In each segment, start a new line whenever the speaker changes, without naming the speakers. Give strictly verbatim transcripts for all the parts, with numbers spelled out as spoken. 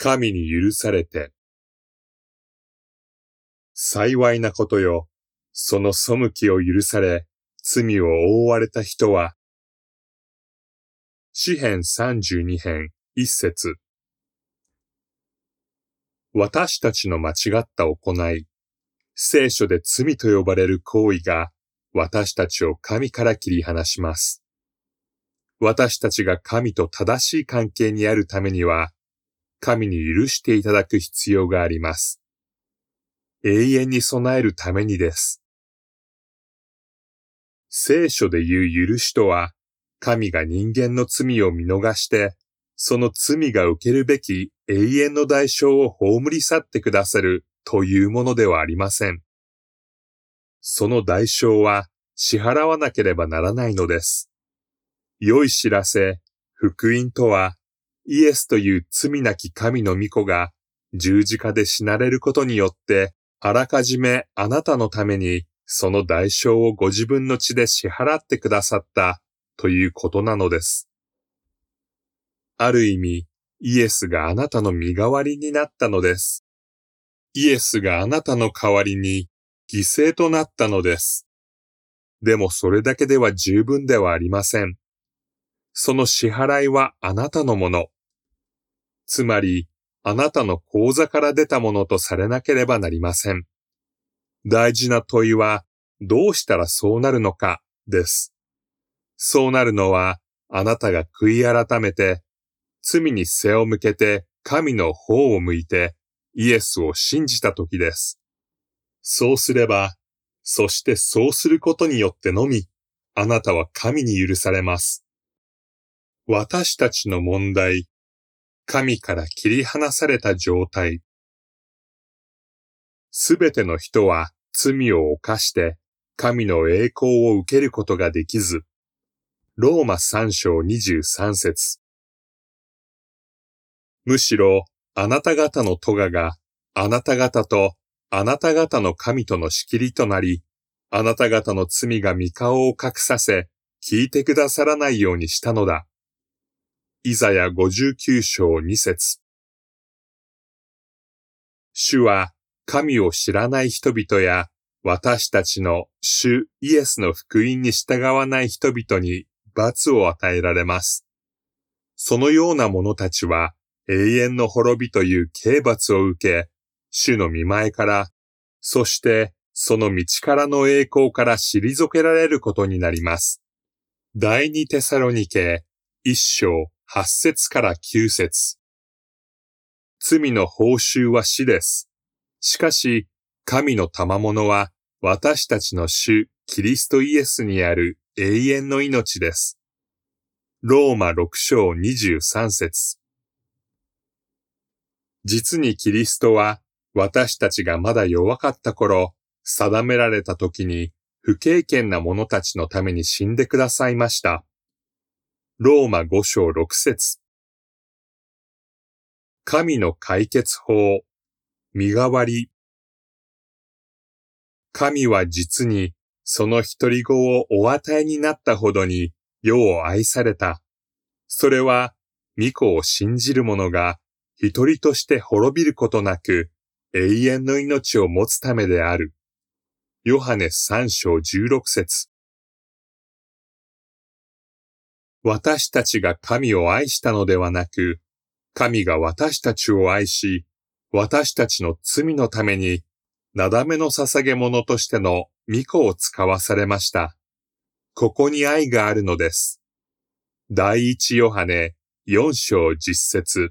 神に許されて。幸いなことよ、その背きを許され、罪を覆われた人は。詩編さんじゅうに編一節。私たちの間違った行い、聖書で罪と呼ばれる行為が私たちを神から切り離します。私たちが神と正しい関係にあるためには、神に許していただく必要があります。永遠に備えるためにです。聖書で言う許しとは、神が人間の罪を見逃して、その罪が受けるべき永遠の代償を葬り去ってくださるというものではありません。その代償は支払わなければならないのです。良い知らせ、福音とは、イエスという罪なき神の御子が十字架で死なれることによって、あらかじめあなたのためにその代償をご自分の血で支払ってくださったということなのです。ある意味、イエスがあなたの身代わりになったのです。イエスがあなたの代わりに犠牲となったのです。でもそれだけでは十分ではありません。その支払いはあなたのもの。つまり、あなたの口座から出たものとされなければなりません。大事な問いは、どうしたらそうなるのか、です。そうなるのは、あなたが悔い改めて、罪に背を向けて神の方を向いてイエスを信じたときです。そうすれば、そしてそうすることによってのみ、あなたは神に許されます。私たちの問題、神から切り離された状態。すべての人は罪を犯して神の栄光を受けることができず、ローマさん章にじゅうさん節。むしろ、あなた方の咎が、あなた方と、あなた方の神との仕切りとなり、あなた方の罪が御顔を隠させ、聞いてくださらないようにしたのだ。イザヤごじゅうきゅう章に節。主は、神を知らない人々や、私たちの主イエスの福音に従わない人々に罰を与えられます。そのような者たちは、永遠の滅びという刑罰を受け、主の御前から、そしてその道からの栄光から退けられることになります。第二テサロニケ一章八節から九節。罪の報酬は死です。しかし、神の賜物は私たちの主キリストイエスにある永遠の命です。ローマ六章二十三節。実にキリストは私たちがまだ弱かった頃、定められた時に不敬虔な者たちのために死んでくださいました。ローマ五章六節。神の解決法、身代わり。神は実にその一人子をお与えになったほどに世を愛された。それは、御子を信じる者が一人として滅びることなく永遠の命を持つためである。ヨハネ三章十六節。私たちが神を愛したのではなく、神が私たちを愛し、私たちの罪のために、なだめの捧げ物としての御子を使わされました。ここに愛があるのです。第一ヨハネ四章十節。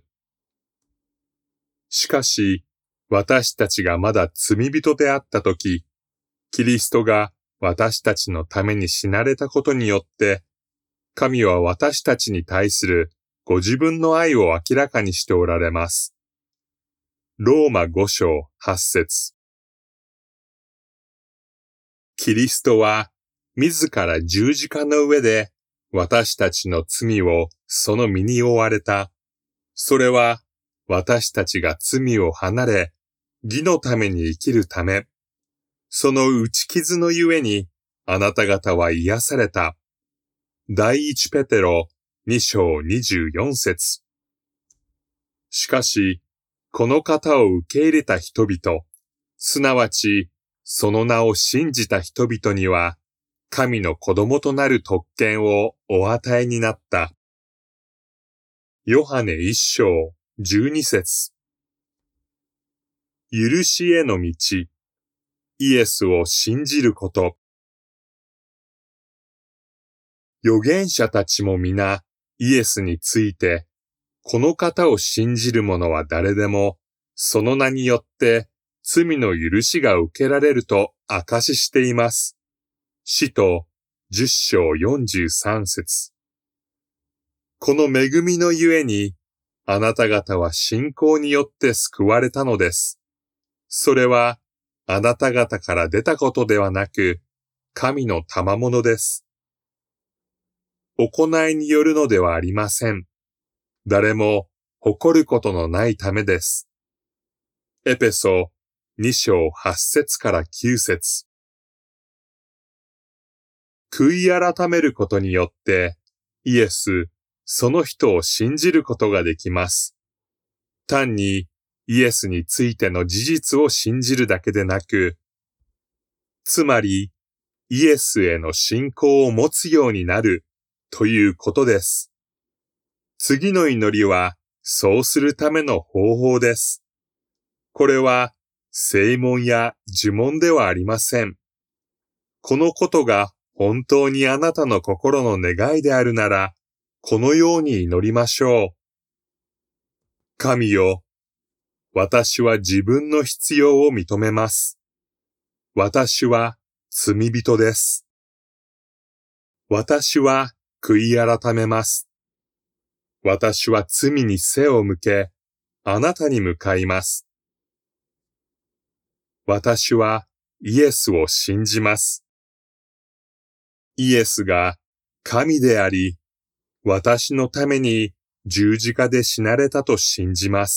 しかし、私たちがまだ罪人であったとき、キリストが私たちのために死なれたことによって、神は私たちに対するご自分の愛を明らかにしておられます。ローマ五章八節。キリストは自ら十字架の上で私たちの罪をその身に負われた。それは私たちが罪を離れ、義のために生きるため、その打ち傷のゆえにあなた方は癒された。第一ペテロ二章二十四節。しかし、 この方を受け入れた人々、すなわち、その名を信じた人々には、神の子供となる特権をお与えになった。ヨハネ一章十二節。許しへの道、イエスを信じること。預言者たちも皆、イエスについて、この方を信じる者は誰でも、その名によって罪の許しが受けられると証ししています。使徒十章四十三節。この恵みのゆえに、あなた方は信仰によって救われたのです。それは、あなた方から出たことではなく、神の賜物です。行いによるのではありません。誰も誇ることのないためです。エペソに章はち節からきゅう節。悔い改めることによって、イエス、その人を信じることができます。単にイエスについての事実を信じるだけでなく、つまりイエスへの信仰を持つようになるということです。次の祈りはそうするための方法です。これは聖文や呪文ではありません。このことが本当にあなたの心の願いであるなら、このように祈りましょう。神よ、私は自分の必要を認めます。私は罪人です。私は悔い改めます。私は罪に背を向け、あなたに向かいます。私はイエスを信じます。イエスが神であり、私のために十字架で死なれたと信じます。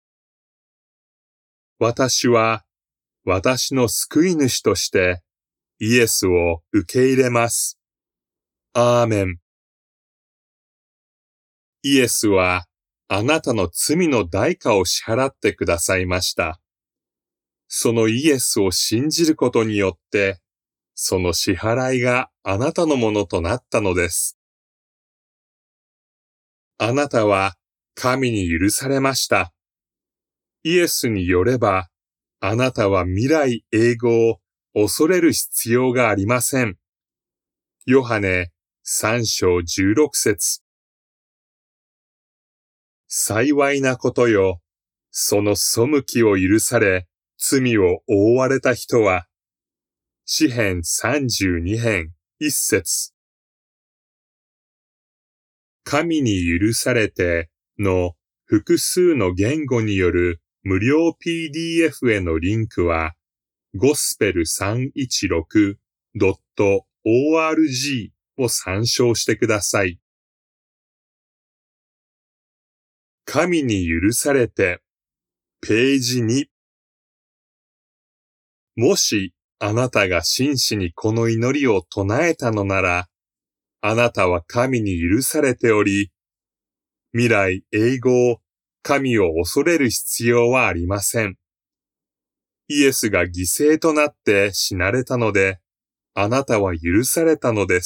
私は私の救い主としてイエスを受け入れます。アーメン。イエスはあなたの罪の代価を支払ってくださいました。そのイエスを信じることによって、その支払いがあなたのものとなったのです。あなたは神に許されました。イエスによれば、あなたは未来永劫を恐れる必要がありません。ヨハネ三章十六節。幸いなことよ、その背きを許され、罪を覆われた人は、詩編三十二編一節。神に許されての複数の言語による無料 ピーディーエフ へのリンクは ゴスペルさんいちろくドットオーアールジー を参照してください。神に許されてページに。もしあなたが真摯にこの祈りを唱えたのなら、あなたは神に許されており、未来永劫、神を恐れる必要はありません。イエスが犠牲となって死なれたので、あなたは許されたのです。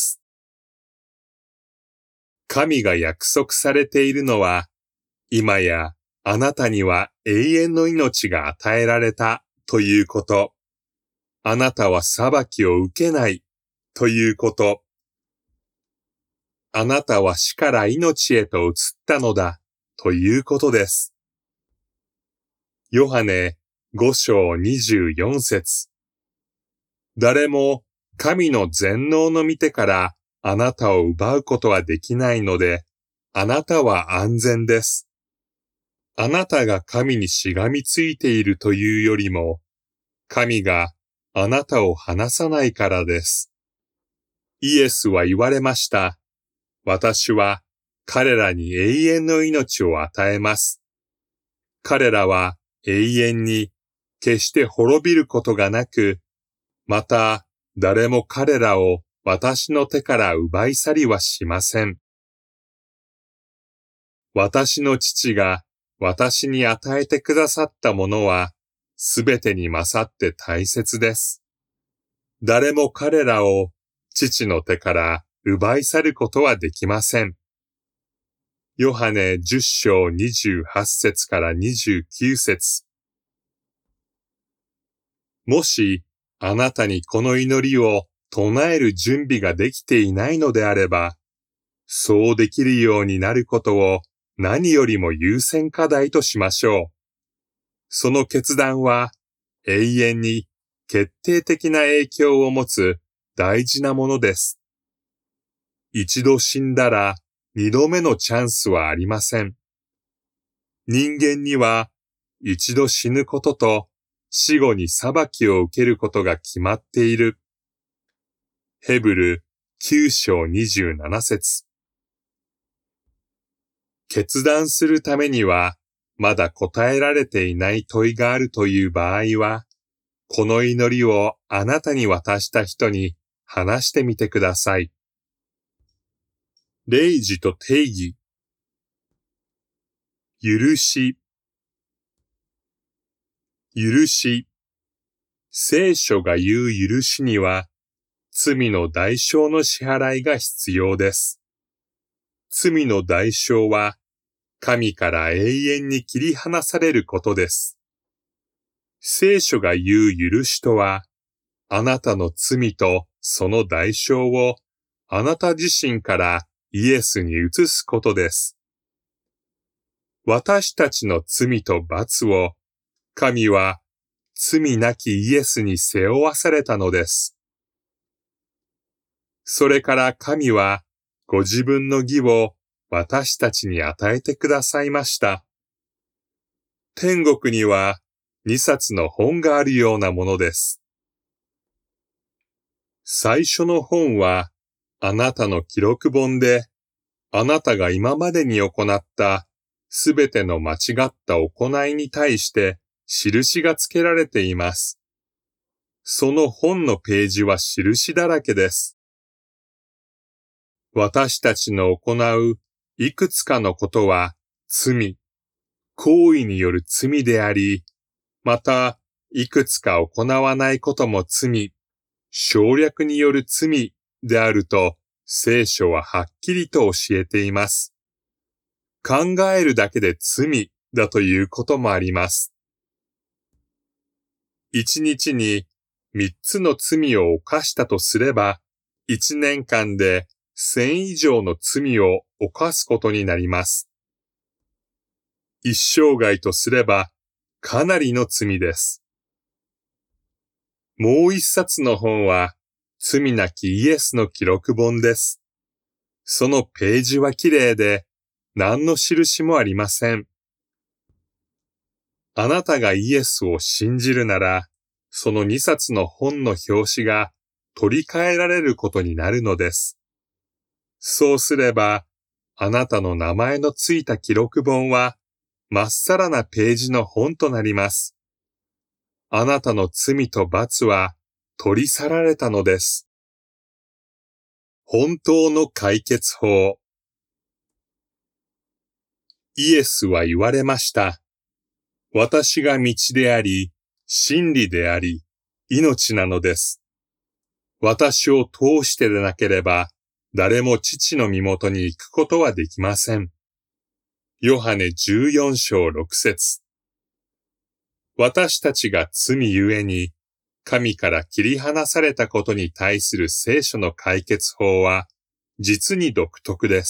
神が約束されているのは、今やあなたには永遠の命が与えられたということ。あなたは裁きを受けないということ。あなたは死から命へと移ったのだということです。ヨハネご章にじゅうよん節。誰も神の全能の御手からあなたを奪うことはできないので、あなたは安全です。あなたが神にしがみついているというよりも、神があなたを離さないからです。イエスは言われました。私は彼らに永遠の命を与えます。彼らは永遠に決して滅びることがなく、また誰も彼らを私の手から奪い去りはしません。私の父が私に与えてくださったものは、すべてに勝って大切です。誰も彼らを父の手から奪い去ることはできません。ヨハネじゅっ章にじゅうはち節からにじゅうきゅう節。もし、あなたにこの祈りを唱える準備ができていないのであれば、そうできるようになることを何よりも優先課題としましょう。その決断は永遠に決定的な影響を持つ大事なものです。一度死んだら二度目のチャンスはありません。人間には一度死ぬことと死後に裁きを受けることが決まっている。ヘブルきゅう章にじゅうなな節。決断するためには、まだ答えられていない問いがあるという場合は、この祈りをあなたに渡した人に話してみてください。例示と定義。許し。許し。聖書が言う許しには、罪の代償の支払いが必要です。罪の代償は、神から永遠に切り離されることです。聖書が言う許しとは、あなたの罪とその代償をあなた自身からイエスに移すことです。私たちの罪と罰を、神は罪なきイエスに背負わされたのです。それから神はご自分の義を私たちに与えてくださいました。天国には二冊の本があるようなものです。最初の本はあなたの記録本で、あなたが今までに行ったすべての間違った行いに対して印がつけられています。その本のページは印だらけです。私たちの行ういくつかのことは罪、行為による罪であり、またいくつか行わないことも罪、省略による罪であると聖書ははっきりと教えています。考えるだけで罪だということもあります。一日に三つの罪を犯したとすれば、一年間で千以上の罪を犯すことになります。一生涯とすればかなりの罪です。もう一冊の本は罪なきイエスの記録本です。そのページはきれいで何の印もありません。あなたがイエスを信じるなら、その二冊の本の表紙が取り替えられることになるのです。そうすれば、あなたの名前のついた記録本は、まっさらなページの本となります。あなたの罪と罰は取り去られたのです。本当の解決法。イエスは言われました。私が道であり、真理であり、命なのです。私を通してでなければ、誰も父の身元に行くことはできません。ヨハネじゅうよん章ろく節。私たちが罪ゆえに、神から切り離されたことに対する聖書の解決法は、実に独特です。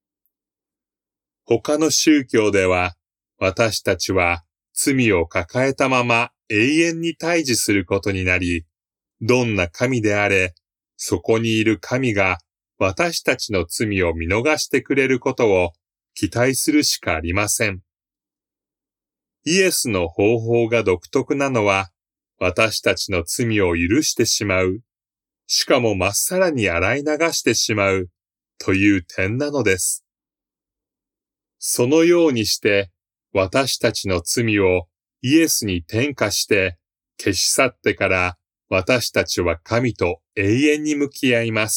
他の宗教では、私たちは罪を抱えたまま永遠に対峙することになり、どんな神であれ、そこにいる神が私たちの罪を見逃してくれることを期待するしかありません。イエスの方法が独特なのは、私たちの罪を許してしまう、しかもまっさらに洗い流してしまうという点なのです。そのようにして私たちの罪をイエスに転嫁して消し去ってから私たちは神と永遠に向き合います。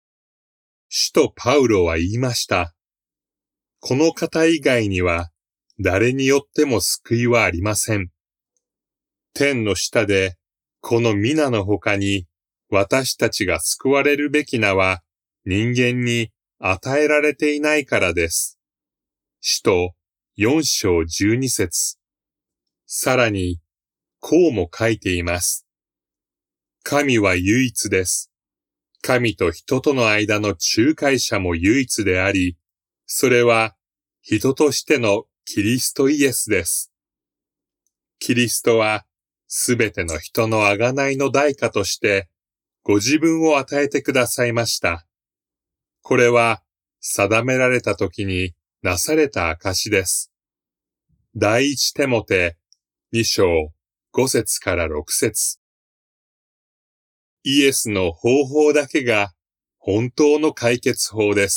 使徒パウロは言いました。この方以外には誰によっても救いはありません。天の下で、この皆の他に、私たちが救われるべき名は人間に与えられていないからです。使徒よん章じゅうに節。さらに、こうも書いています。神は唯一です。神と人との間の仲介者も唯一であり、それは人としてのキリストイエスです。キリストはすべての人の贖いの代価としてご自分を与えてくださいました。これは定められた時になされた証です。第一テモテに章ご節からろく節。イエスの方法だけが本当の解決法です。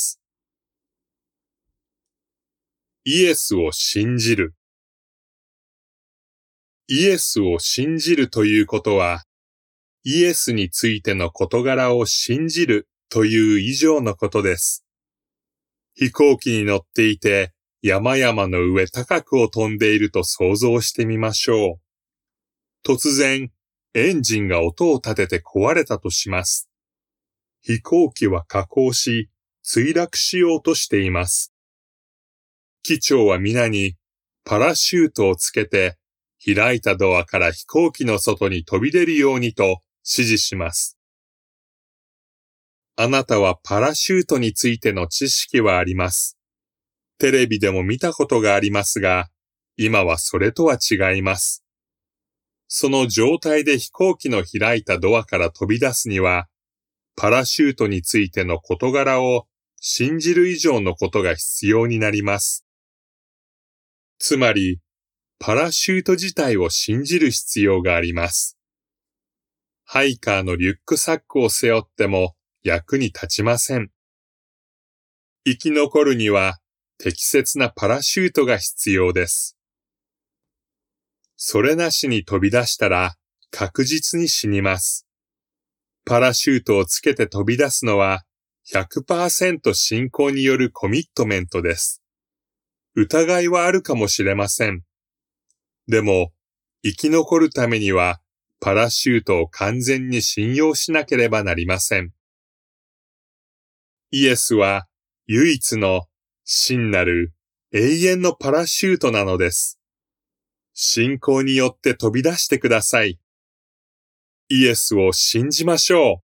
イエスを信じる。イエスを信じるということは、イエスについての事柄を信じるという以上のことです。飛行機に乗っていて山々の上高くを飛んでいると想像してみましょう。突然、エンジンが音を立てて壊れたとします。飛行機は下降し、墜落しようとしています。機長は皆にパラシュートをつけて、開いたドアから飛行機の外に飛び出るようにと指示します。あなたはパラシュートについての知識はあります。テレビでも見たことがありますが、今はそれとは違います。その状態で飛行機の開いたドアから飛び出すには、パラシュートについての事柄を信じる以上のことが必要になります。つまり、パラシュート自体を信じる必要があります。ハイカーのリュックサックを背負っても役に立ちません。生き残るには適切なパラシュートが必要です。それなしに飛び出したら確実に死にます。パラシュートをつけて飛び出すのは ひゃくパーセント 信仰によるコミットメントです。疑いはあるかもしれません。でも、生き残るためにはパラシュートを完全に信用しなければなりません。イエスは唯一の真なる永遠のパラシュートなのです。信仰によって飛び出してください。イエスを信じましょう。